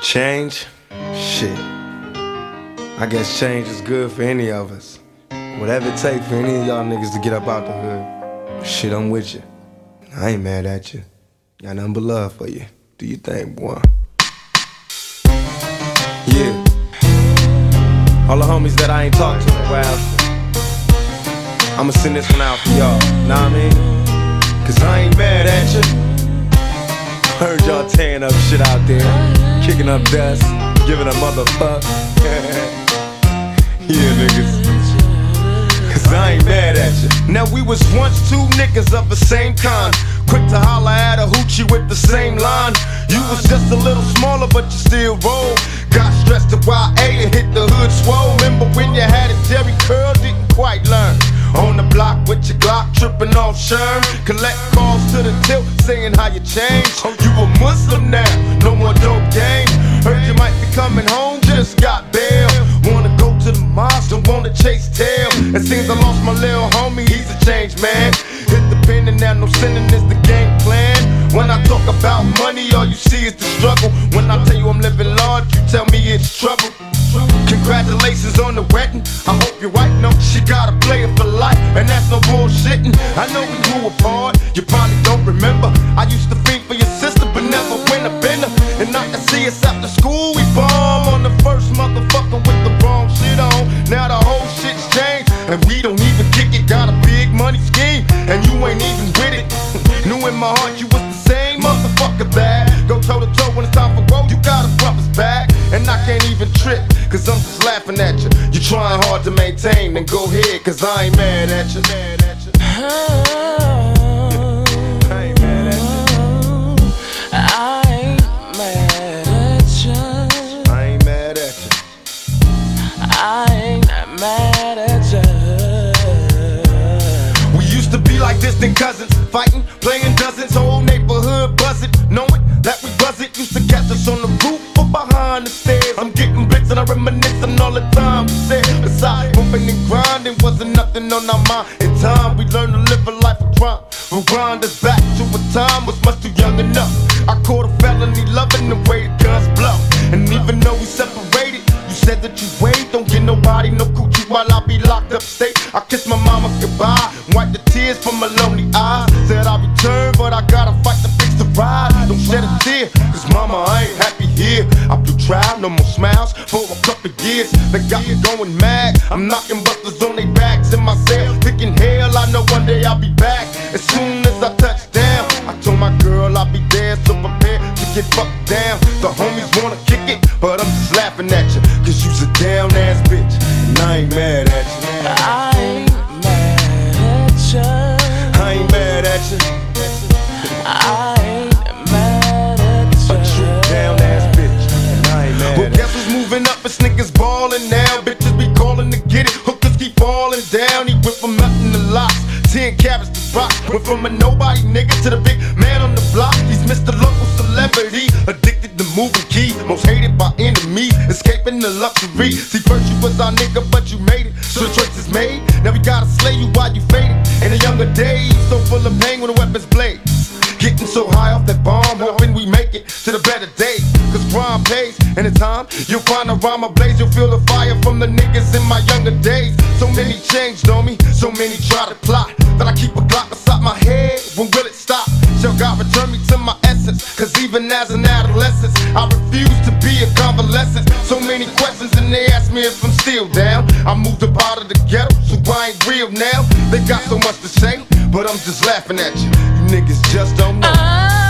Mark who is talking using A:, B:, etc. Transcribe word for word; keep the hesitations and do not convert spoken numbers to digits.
A: Change? Shit. I guess change is good for any of us. Whatever it takes for any of y'all niggas to get up out the hood. Shit, I'm with you. I ain't mad at you. Got nothing but love for you. Do you think, boy? Yeah. All the homies that I ain't talked to in a while, I'ma send this one out for y'all, know what I mean? Cause I ain't mad at you. Heard y'all tearing up shit out there, kicking up dust, giving a motherfuck. Yeah, niggas. Cause I ain't mad at you. Now we was once two niggas of the same kind, quick to holler at a hoochie with the same line. You was just a little smaller, but you still roll. Got stressed to Y A and hit the hood swole. Remember when you had it, Jerry Curl didn't quite learn. On the block with your Glock, tripping off Sherm. Collect calls to the tilt, saying how you changed. You a Muslim now, no more dope game. Heard you might be coming home, just got bail. Wanna go to the mosque, don't wanna chase tail. It seems I lost my little homie, he's a changed man. Hit the pen and now no sinning is the game plan. When I talk about money, all you see is the struggle. When I tell you I'm living large, you tell me it's trouble. Congratulations on the wedding, I hope your wife knows she got a player for life, and that's no bullshitting. I know we grew apart, you probably don't remember. I used to think for your sister, but never win a bender. And I can see us after school, we bomb on the first motherfucker with the wrong shit on. Now the whole shit's changed, and we don't even kick it. Got a big money scheme, and you ain't even with it. Knew in my heart you was the same motherfucker that go toe to toe when it's time for growth. You got a brother's back, and I can't even trip, cause I'm just laughing at you. You trying hard to maintain, then go ahead, cause I ain't mad at you. Mad at you. I ain't mad at you.
B: I ain't mad at you.
A: I ain't mad at you.
B: I ain't mad at you.
A: We used to be like distant cousins, fighting, playing dozens, whole neighborhood buzzing, knowing that we buzzing. Used to catch us on the roof or behind the stairs. I'm getting blitz and I reminiscing all the time we said. Besides bumping and grinding, wasn't nothing on our mind. In time we learned to live a life of crime. We'll grind us back to a time was much too young enough. I caught a felony loving the way the guns blow. And even though we separated, you said that you wait, don't get nobody no coochie while I be locked up state. I kissed my mama goodbye, wipe the tears from my lonely eyes. Said I'll return, but I gotta fight to fix the ride. Don't shed a tear, cause mama, I ain't happy here. I blew trial, no more smiles for a couple years. They got me going mad, I'm knocking busters on their backs in my cell, thinking hell, I know one day I'll be back. As soon as I touch down, I told my girl I'll be there, so prepare to get fucked down. The homies wanna kick it, but I'm just laughing at you, cause you's a down ass bitch, and I ain't mad at you.
B: I ain't mad at you.
A: I ain't mad at you.
B: I ain't mad at you.
A: A true down ass bitch, and I ain't mad. Well, guess who's moving up? It's niggas ballin' now. Bitches be calling to get it. Hookers keep falling down. He went from nothing to lots, ten carats to rock. Went from a nobody nigga to the big man on the block. He's Mister Local Celebrity, addicted to moving key, most hated by enemies, escaping the luxury. See, first you was our nigga, but you made it, so the choice is made. Now we gotta slay you while you faded. In the younger days, so full of pain when the weapons blaze. Getting so high off that bomb, hoping we make it to the better days. Cause crime pays, and in time, you'll find a rhyme ablaze. You'll feel the fire from the niggas in my younger days. So many changed on me, so many try to plot, that I keep a Glock beside my head. When will it stop? Shall God return me to my essence? Cause even as an adolescent, I refuse to be a convalescent. So many questions and they ask me if I'm still down. I moved up out of the ghetto, so I ain't real now. They got so much to say, but I'm just laughing at you. You niggas just don't know.